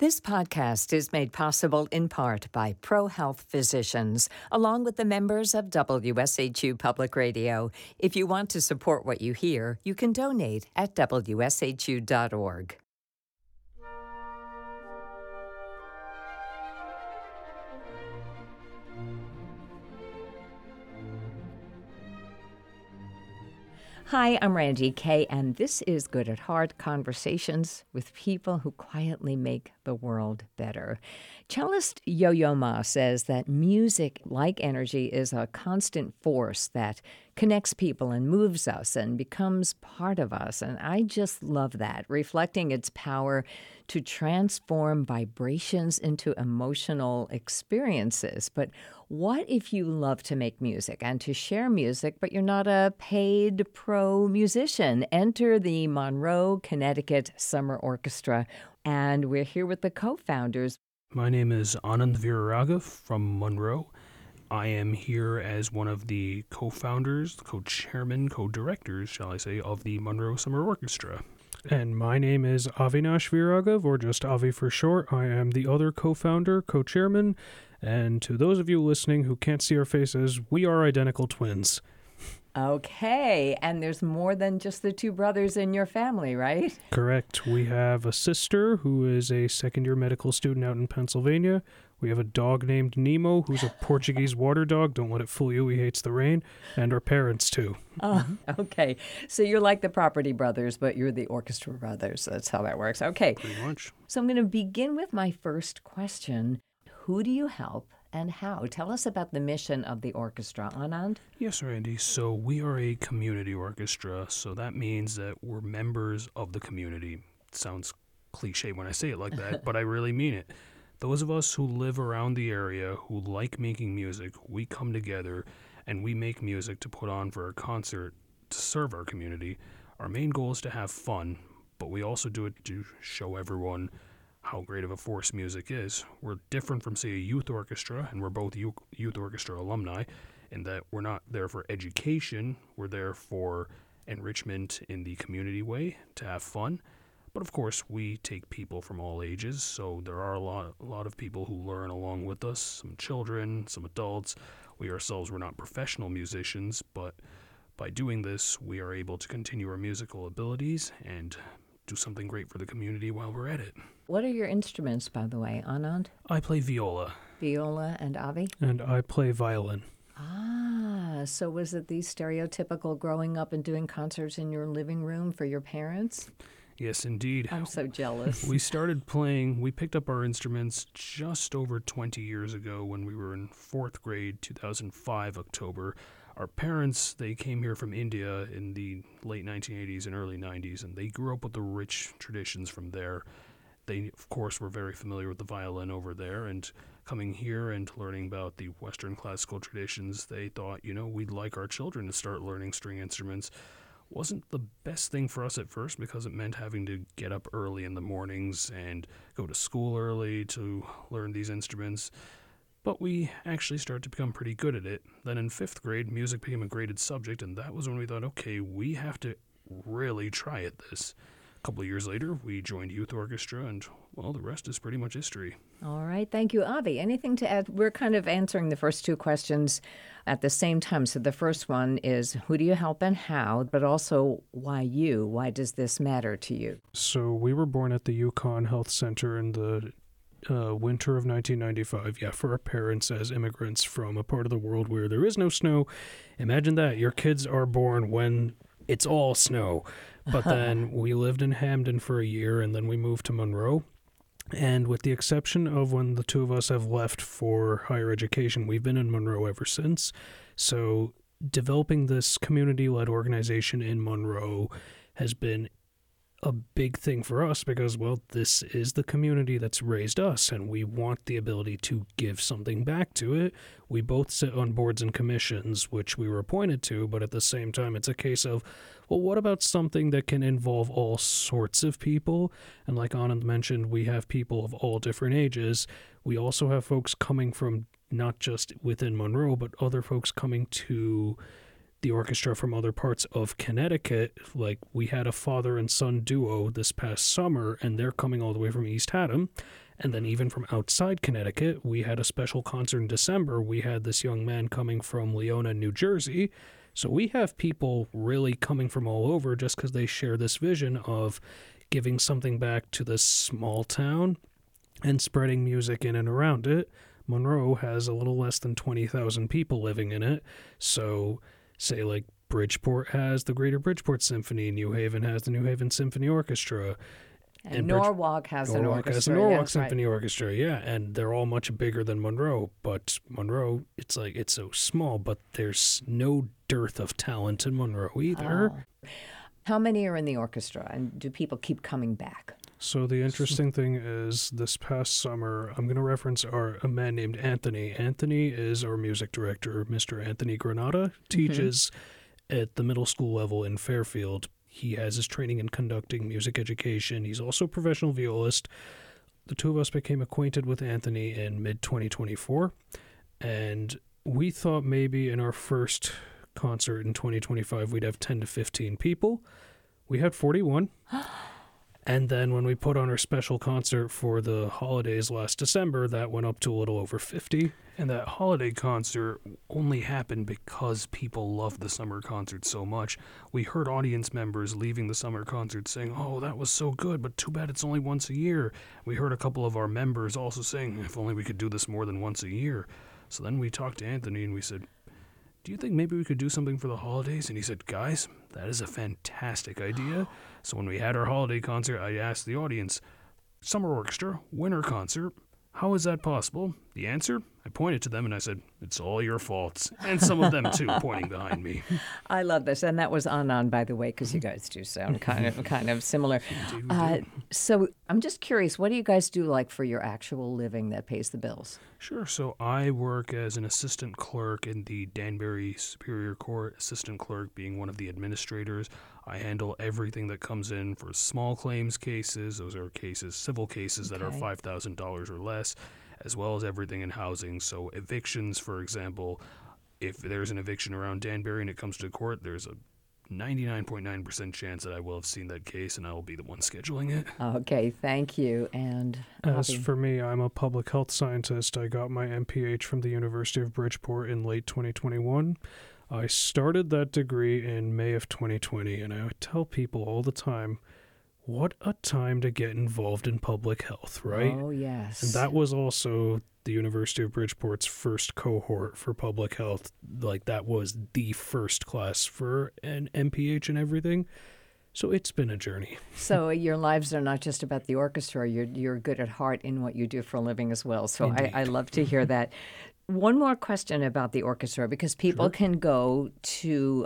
This podcast is made possible in part by ProHealth Physicians, along with the members of WSHU Public Radio. If you want to support what you hear, you can donate at WSHU.org. Hi, I'm Randy Kay, and this is Good at Heart, conversations with people who quietly make the world better. Cellist Yo-Yo Ma says that music, like energy, is a constant force that connects people and moves us and becomes part of us. And I just love that, reflecting its power to transform vibrations into emotional experiences. But what if you love to make music and to share music, but you're not a paid pro musician? Enter the Monroe, Connecticut Summer Orchestra, and we're here with the co-founders. My name is Anand Viraraga from Monroe. I am here as one of the co-founders, co-chairman, co-directors, shall I say, of the Monroe Summer Orchestra. And my name is Avinash Viraraghav, or just Avi for short. I am the other co-founder, co-chairman, and to those of you listening who can't see our faces, we are identical twins. Okay, and there's more than just the two brothers in your family, right? Correct. We have a sister who is a second-year medical student out in Pennsylvania. We have a dog named Nemo, who's a Portuguese water dog. Don't let it fool you, he hates the rain. And our parents, too. Oh, okay. So you're like the property brothers, but you're the orchestra brothers. That's how that works. Okay. Pretty much. So I'm going to begin with my first question. Who do you help and how? Tell us about the mission of the orchestra, Anand. Yes, Randy. So we are a community orchestra, so that means that we're members of the community. It sounds cliche when I say it like that, but I really mean it. Those of us who live around the area, who like making music, we come together and we make music to put on for a concert to serve our community. Our main goal is to have fun, but we also do it to show everyone how great of a force music is. We're different from, say, a youth orchestra, and we're both youth orchestra alumni, in that we're not there for education, we're there for enrichment in the community way, to have fun. But of course, we take people from all ages, so there are a lot of people who learn along with us, some children, some adults. We ourselves were not professional musicians, but by doing this, we are able to continue our musical abilities and do something great for the community while we're at it. What are your instruments, by the way, Anand? I play viola. Viola and Avi? And I play violin. Ah, so was it the stereotypical growing up and doing concerts in your living room for your parents? Yes, indeed. I'm so jealous. We picked up our instruments just over 20 years ago when we were in 4th grade, 2005, October. Our parents, they came here from India in the late 1980s and early 90s, and they grew up with the rich traditions from there. They, of course, were very familiar with the violin over there, and coming here and learning about the Western classical traditions, they thought, we'd like our children to start learning string instruments. Wasn't the best thing for us at first because it meant having to get up early in the mornings and go to school early to learn these instruments. But we actually started to become pretty good at it. Then in 5th grade, music became a graded subject, and that was when we thought, okay, we have to really try at this. A couple of years later, we joined youth orchestra, and, well, the rest is pretty much history. All right. Thank you, Avi. Anything to add? We're kind of answering the first two questions at the same time. So the first one is, who do you help and how? But also, why you? Why does this matter to you? So we were born at the Yukon Health Center in the winter of 1995. Yeah, for our parents as immigrants from a part of the world where there is no snow. Imagine that. Your kids are born when it's all snow. But then we lived in Hamden for a year, and then we moved to Monroe. And with the exception of when the two of us have left for higher education, we've been in Monroe ever since. So developing this community-led organization in Monroe has been a big thing for us because, well, this is the community that's raised us, and we want the ability to give something back to it. We both sit on boards and commissions, which we were appointed to, but at the same time, it's a case of, well, what about something that can involve all sorts of people? And like Anand mentioned, we have people of all different ages. We also have folks coming from not just within Monroe, but other folks coming to the orchestra from other parts of Connecticut. Like, we had a father and son duo this past summer, and they're coming all the way from East Haddam. And then even from outside Connecticut, we had a special concert in December. We had this young man coming from Leona, New Jersey. So we have people really coming from all over just because they share this vision of giving something back to this small town and spreading music in and around it. Monroe has a little less than 20,000 people living in it. So, say like Bridgeport has the Greater Bridgeport Symphony, New Haven has the New Haven Symphony Orchestra. And Norwalk has an orchestra. Has the Norwalk yes, Symphony right. Orchestra, yeah. And they're all much bigger than Monroe. But Monroe, it's like, it's so small, but there's no dearth of talent in Monroe either. Oh. How many are in the orchestra, and do people keep coming back? So the interesting thing is, this past summer, I'm going to reference a man named Anthony. Anthony is our music director. Mr. Anthony Granata teaches at the middle school level in Fairfield. He has his training in conducting music education. He's also a professional violist. The two of us became acquainted with Anthony in mid-2024, and we thought maybe in our first concert in 2025 we'd have 10 to 15 people. We had 41. And then when we put on our special concert for the holidays last December, that went up to a little over 50. And that holiday concert only happened because people loved the summer concert so much. We heard audience members leaving the summer concert saying, "Oh, that was so good, but too bad it's only once a year." We heard a couple of our members also saying, "If only we could do this more than once a year." So then we talked to Anthony and we said, "Do you think maybe we could do something for the holidays?" And he said, "Guys, that is a fantastic idea." So when we had our holiday concert, I asked the audience, "Summer orchestra, winter concert, how is that possible?" The answer, I pointed to them and I said, "It's all your faults." And some of them too, pointing behind me. I love this, and that was Anand, by the way, because you guys do sound kind of similar. Indeed we do. So I'm just curious, what do you guys do like for your actual living that pays the bills? Sure. So I work as an assistant clerk in the Danbury Superior Court, assistant clerk being one of the administrators. I handle everything that comes in for small claims cases. Those are cases, civil cases that are Okay. $5,000 or less, as well as everything in housing. So evictions, for example, if there's an eviction around Danbury and it comes to court, there's a 99.9% chance that I will have seen that case and I will be the one scheduling it. Okay, thank you. And As Avi? for me, I'm a public health scientist. I got my MPH from the University of Bridgeport in late 2021. I started that degree in May of 2020, and I would tell people all the time, what a time to get involved in public health, right? Oh, yes. And that was also the University of Bridgeport's first cohort for public health. Like, that was the first class for an MPH and everything. So it's been a journey. So your lives are not just about the orchestra. You're good at heart in what you do for a living as well. So I love to hear that. One more question about the orchestra, because people can go to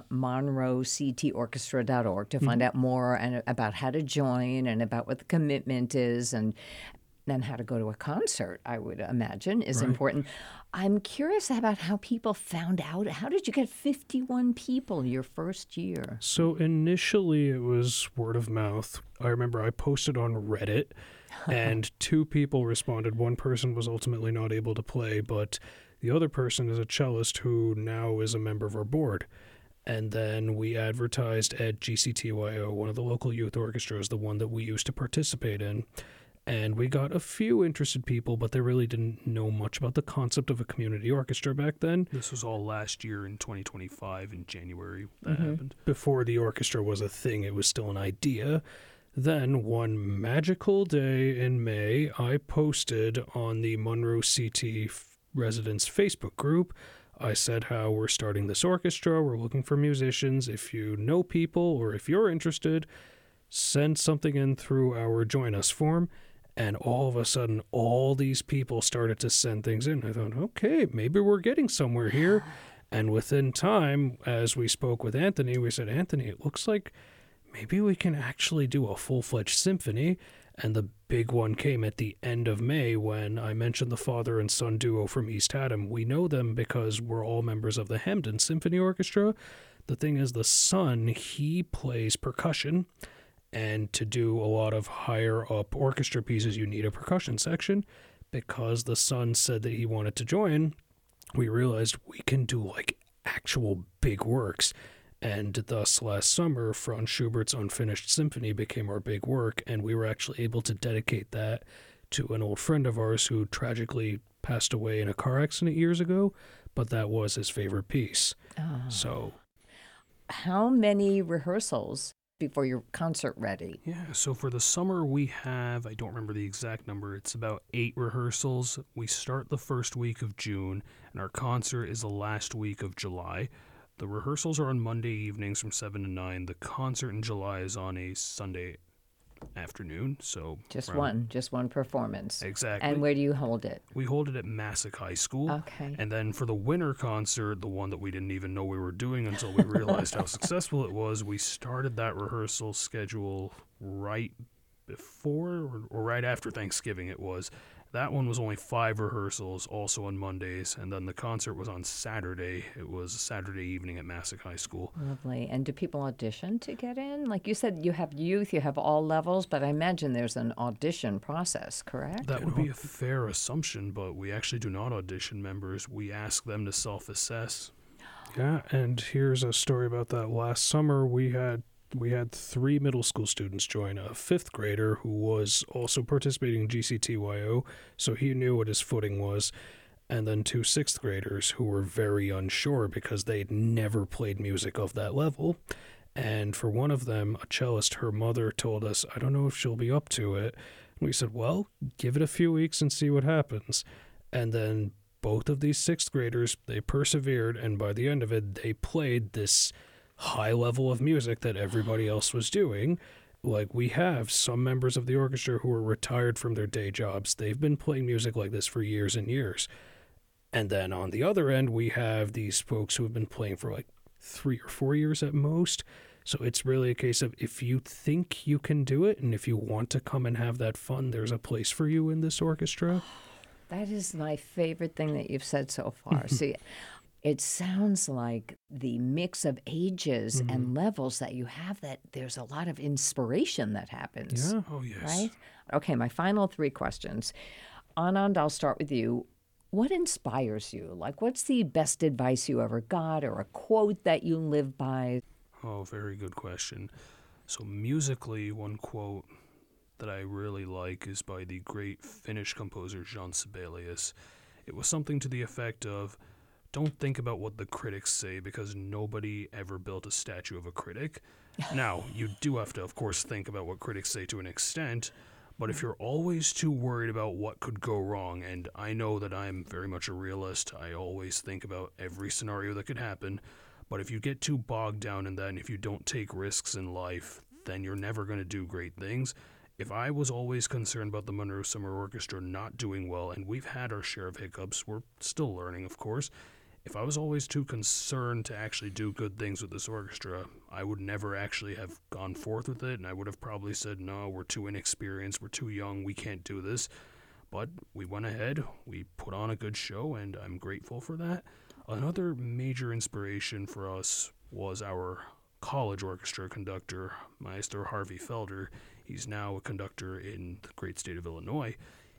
monroectorchestra.org to find out more and about how to join and about what the commitment is, and then how to go to a concert, I would imagine, is important. I'm curious about how people found out. How did you get 51 people your first year? So initially it was word of mouth. I remember I posted on Reddit and 2 people responded. One person was ultimately not able to play, but the other person is a cellist who now is a member of our board. And then we advertised at GCTYO, one of the local youth orchestras, the one that we used to participate in. And we got a few interested people, but they really didn't know much about the concept of a community orchestra back then. This was all last year in 2025 in January that happened. Before the orchestra was a thing, it was still an idea. Then, one magical day in May, I posted on the Monroe CT residents Facebook group. I said how we're starting this orchestra, we're looking for musicians. If you know people or if you're interested, send something in through our Join Us form. And all of a sudden, all these people started to send things in. I thought, okay, maybe we're getting somewhere here. And within time, as we spoke with Anthony, we said, Anthony, it looks like maybe we can actually do a full-fledged symphony. And the big one came at the end of May when I mentioned the father and son duo from East Haddam. We know them because we're all members of the Hamden Symphony Orchestra. The thing is, the son, he plays percussion. And to do a lot of higher up orchestra pieces, you need a percussion section. Because the son said that he wanted to join, we realized we can do like actual big works. And thus, last summer, Franz Schubert's Unfinished Symphony became our big work, and we were actually able to dedicate that to an old friend of ours who tragically passed away in a car accident years ago, but that was his favorite piece. Oh. So, How many rehearsals before your concert ready? Yeah, so for the summer we have, I don't remember the exact number, it's about 8 rehearsals. We start the first week of June, and our concert is the last week of July. The rehearsals are on Monday evenings from 7 to 9. The concert in July is on a Sunday afternoon, so... Just one performance. Exactly. And where do you hold it? We hold it at Massac High School. Okay. And then for the winter concert, the one that we didn't even know we were doing until we realized how successful it was, we started that rehearsal schedule right before or right after Thanksgiving it was. That one was only 5 rehearsals, also on Mondays, and then the concert was on Saturday. It was a Saturday evening at Massac High School. Lovely. And do people audition to get in? Like you said, you have youth, you have all levels, but I imagine there's an audition process, correct? That would be a fair assumption, but we actually do not audition members. We ask them to self-assess. yeah, and here's a story about that. Last summer, we had 3 middle school students join, a 5th grader who was also participating in GCTYO, so he knew what his footing was, and then 2 6th graders who were very unsure because they'd never played music of that level. And for one of them, a cellist, her mother told us, I don't know if she'll be up to it. And we said, well, give it a few weeks and see what happens. And then both of these 6th graders, they persevered, and by the end of it, they played this high level of music that everybody else was doing. Like, we have some members of the orchestra who are retired from their day jobs. They've been playing music like this for years and years. And then on the other end, we have these folks who have been playing for like 3 or 4 years at most. So it's really a case of if you think you can do it and if you want to come and have that fun, there's a place for you in this orchestra. That is my favorite thing that you've said so far. See, it sounds like the mix of ages and levels that you have, that there's a lot of inspiration that happens. Yeah. Oh, yes. Right? Okay, my final 3 questions. Anand, I'll start with you. What inspires you? Like, what's the best advice you ever got, or a quote that you live by? Oh, very good question. So musically, one quote that I really like is by the great Finnish composer Jean Sibelius. It was something to the effect of, don't think about what the critics say, because nobody ever built a statue of a critic. Now, you do have to, of course, think about what critics say to an extent, but if you're always too worried about what could go wrong, and I know that I'm very much a realist, I always think about every scenario that could happen, but if you get too bogged down in that, and if you don't take risks in life, then you're never going to do great things. If I was always concerned about the Monroe Summer Orchestra not doing well, and we've had our share of hiccups, we're still learning, of course, if I was always too concerned to actually do good things with this orchestra, I would never actually have gone forth with it, and I would have probably said, no, we're too inexperienced, we're too young, we can't do this. But we went ahead, we put on a good show, and I'm grateful for that. Another major inspiration for us was our college orchestra conductor, Maestro Harvey Felder. He's now a conductor in the great state of Illinois.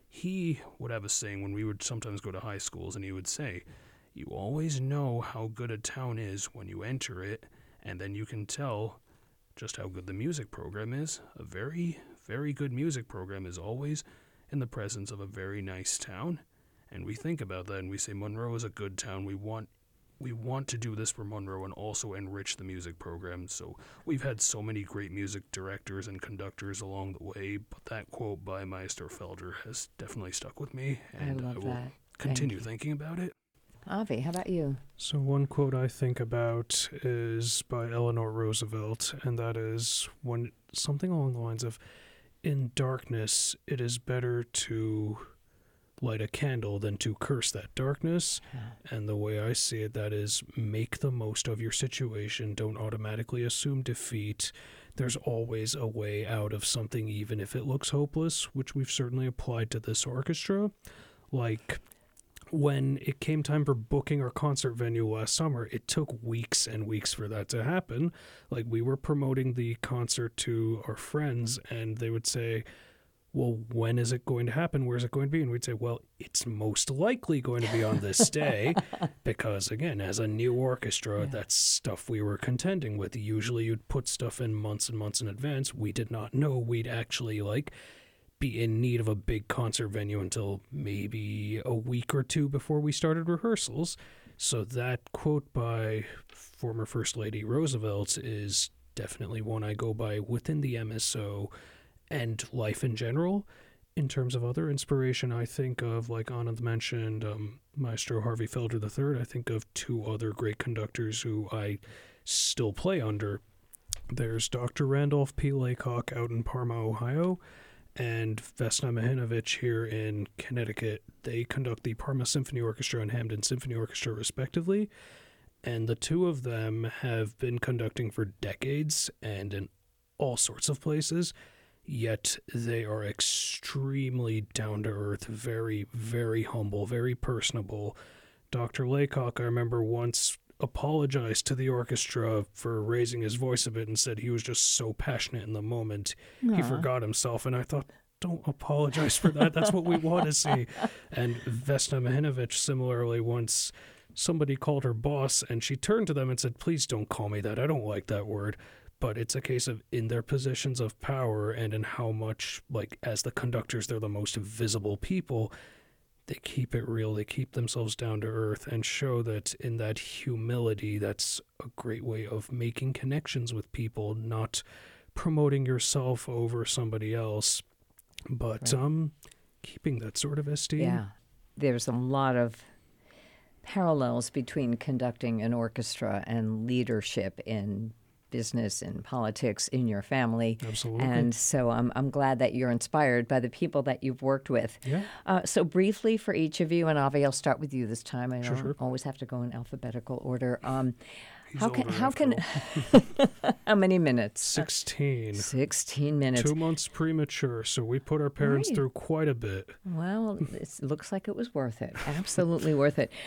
He would have a saying when we would sometimes go to high schools, and he would say, you always know how good a town is when you enter it, and then you can tell just how good the music program is. A very, very good music program is always in the presence of a very nice town. And we think about that and we say Monroe is a good town. We want to do this for Monroe and also enrich the music program. So we've had so many great music directors and conductors along the way, but that quote by Maestro Felder has definitely stuck with me, and I love will that. continue thinking about it. Avi, how about you? So one quote I think about is by Eleanor Roosevelt, and that is when something along the lines of, in darkness, it is better to light a candle than to curse that darkness. And the way I see it, that is, make the most of your situation. Don't automatically assume defeat. There's always a way out of something, even if it looks hopeless, which we've certainly applied to this orchestra. Like, when it came time for booking our concert venue last summer, it took weeks and weeks for that to happen. Like, we were promoting the concert to our friends, and they would say, well, when is it going to happen? Where's it going to be? And we'd say, well, it's most likely going to be on this day because, again, as a new orchestra, that's stuff we were contending with. Usually you'd put stuff in months and months in advance. We did not know we'd actually, be in need of a big concert venue until maybe a week or two before we started rehearsals. So that quote by former First Lady Roosevelt is definitely one I go by within the MSO and life in general. In terms of other inspiration, I think of, like Anand mentioned, Maestro Harvey Felder III. I think of two other great conductors who I still play under. There's Dr. Randolph P. Laycock out in Parma, Ohio, and Vesna Mihinovich here in Connecticut. They conduct the Parma Symphony Orchestra and Hamden Symphony Orchestra, respectively. And the two of them have been conducting for decades and in all sorts of places. Yet they are extremely down-to-earth, very, very humble, very personable. Dr. Laycock, I remember, once apologized to the orchestra for raising his voice a bit and said he was just so passionate in the moment. He forgot himself, and I thought, don't apologize for that. That's what we want to see. And Vesna Mihinovich, similarly, once somebody called her boss, and she turned to them and said, please don't call me that. I don't like that word. But it's a case of in their positions of power and in how much, as the conductors, they're the most visible people, they keep it real, they keep themselves down to earth and show that in that humility, that's a great way of making connections with people, not promoting yourself over somebody else, but keeping that sort of esteem. Yeah, there's a lot of parallels between conducting an orchestra and leadership in business and politics in your family. Absolutely. And so I'm glad that you're inspired by the people that you've worked with. Yeah. So briefly for each of you, and Avi, I'll start with you this time. I don't Sure. always have to go in alphabetical order. He's How older can after all. how many minutes? 16. 16 minutes. 2 months premature, so we put our parents Right. through quite a bit. Well, it looks like it was worth it. Absolutely worth it.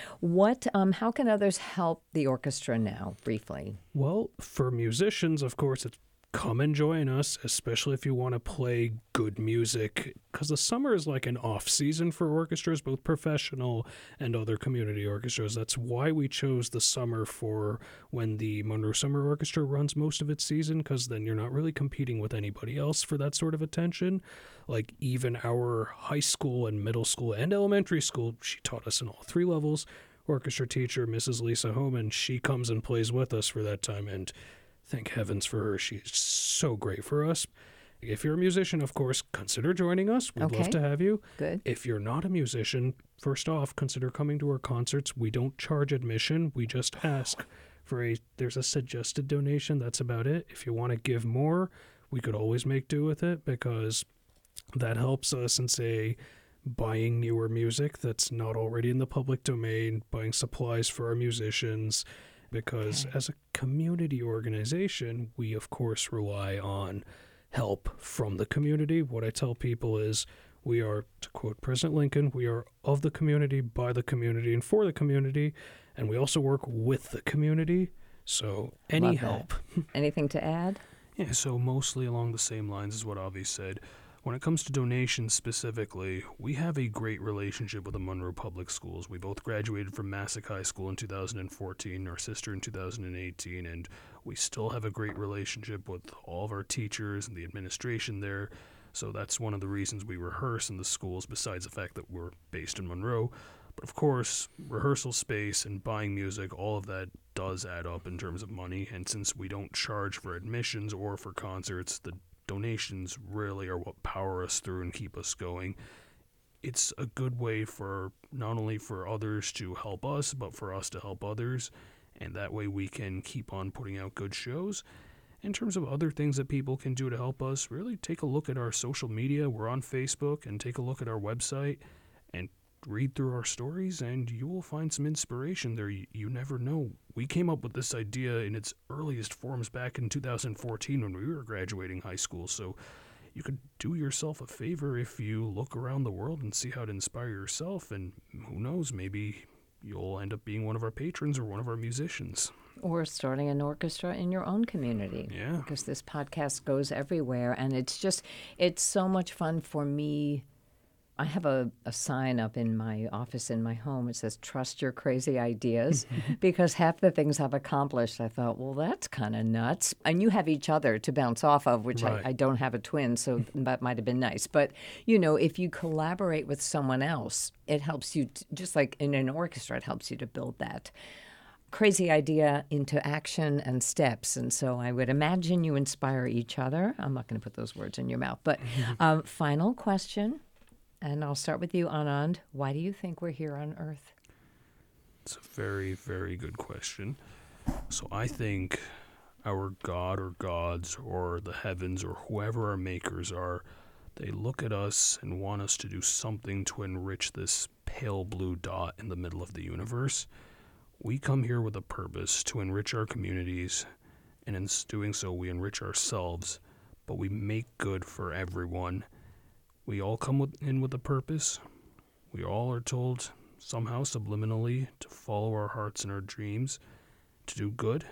How can others help the orchestra now, briefly? Well, for musicians, of course, it's come and join us, especially if you want to play good music, because the summer is like an off-season for orchestras, both professional and other community orchestras. That's why we chose the summer for when the Monroe Summer Orchestra runs most of its season, because then you're not really competing with anybody else for that sort of attention. Like even our high school and middle school and elementary school, she taught us in all three levels, orchestra teacher Mrs. Lisa Homan, she comes and plays with us for that time, and thank heavens for her. She's so great for us. If you're a musician, of course, consider joining us. We'd love to have you. Good. If you're not a musician, first off, consider coming to our concerts. We don't charge admission. We just ask for there's a suggested donation. That's about it. If you want to give more, we could always make do with it because that helps us in, say, buying newer music that's not already in the public domain, buying supplies for our musicians, because as a community organization, we, of course, rely on help from the community. What I tell people is we are, to quote President Lincoln, we are of the community, by the community, and for the community, and we also work with the community. So any help. Anything to add? Yeah, so mostly along the same lines as what Avi said. When it comes to donations specifically, we have a great relationship with the Monroe Public Schools. We both graduated from Massac High School in 2014, our sister in 2018, and we still have a great relationship with all of our teachers and the administration there. So that's one of the reasons we rehearse in the schools, besides the fact that we're based in Monroe. But of course, rehearsal space and buying music, all of that does add up in terms of money. And since we don't charge for admissions or for concerts, the donations really are what power us through and keep us going. It's a good way for not only for others to help us, but for us to help others. And that way we can keep on putting out good shows. In terms of other things that people can do to help us, really take a look at our social media. We're on Facebook, and take a look at our website and read through our stories, and you will find some inspiration there. You never know. We came up with this idea in its earliest forms back in 2014 when we were graduating high school, so you could do yourself a favor if you look around the world and see how to inspire yourself, and who knows, maybe you'll end up being one of our patrons or one of our musicians. Or starting an orchestra in your own community. Yeah. Because this podcast goes everywhere. And it's so much fun for me. I have a sign up in my office in my home. It says, "Trust your crazy ideas," because half the things I've accomplished, I thought, well, that's kind of nuts. And you have each other to bounce off of, which Right. I don't have a twin, so that might have been nice. But, you know, if you collaborate with someone else, it helps you, just like in an orchestra, it helps you to build that crazy idea into action and steps. And so I would imagine you inspire each other. I'm not going to put those words in your mouth. But final question. And I'll start with you, Anand. Why do you think we're here on Earth? It's a very, very good question. So I think our God or gods or the heavens or whoever our makers are, they look at us and want us to do something to enrich this pale blue dot in the middle of the universe. We come here with a purpose to enrich our communities, and in doing so, we enrich ourselves, but we make good for everyone. We all come in with a purpose. We all are told somehow subliminally to follow our hearts and our dreams, to do good,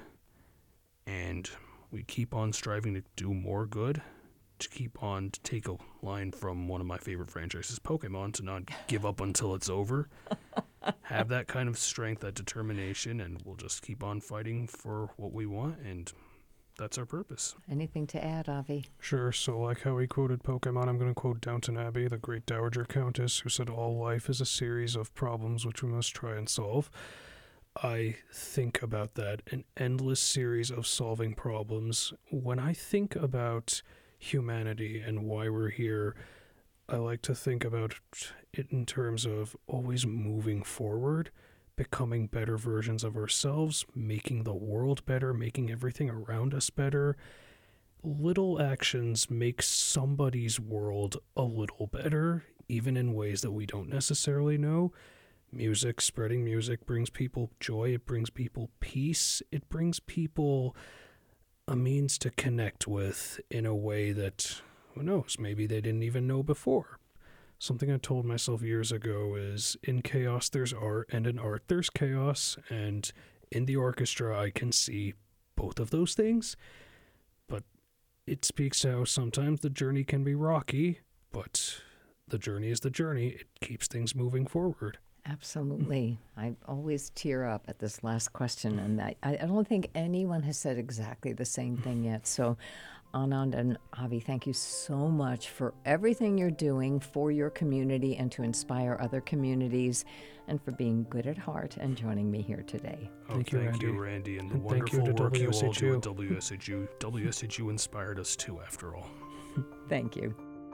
and we keep on striving to do more good, to keep on, to take a line from one of my favorite franchises, Pokemon, to not give up until it's over. Have that kind of strength, that determination, and we'll just keep on fighting for what we want, and that's our purpose. Anything to add, Avi? Sure, so like how he quoted Pokemon, I'm going to quote Downton Abbey, the great Dowager Countess, who said, "All life is a series of problems which we must try and solve." I think about that, an endless series of solving problems. When I think about humanity and why we're here, I like to think about it in terms of always moving forward, becoming better versions of ourselves, making the world better, making everything around us better. Little actions make somebody's world a little better, even in ways that we don't necessarily know. Music, spreading music brings people joy, it brings people peace, it brings people a means to connect with in a way that, who knows, maybe they didn't even know before. Something I told myself years ago is, in chaos there's art, and in art there's chaos, and in the orchestra I can see both of those things. But it speaks to how sometimes the journey can be rocky, but the journey is the journey. It keeps things moving forward. Absolutely. I always tear up at this last question, and I don't think anyone has said exactly the same thing yet. So, Anand and Avi, thank you so much for everything you're doing for your community and to inspire other communities, and for being good at heart and joining me here today. Thank you, Randy. Randy, and the And thank you wonderful to work you all do WSHU. at WSHU. WSHU inspired us too, after all. Thank you.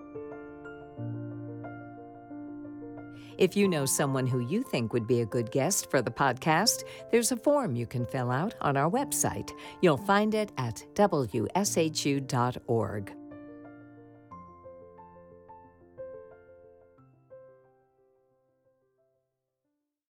If you know someone who you think would be a good guest for the podcast, there's a form you can fill out on our website. You'll find it at wshu.org.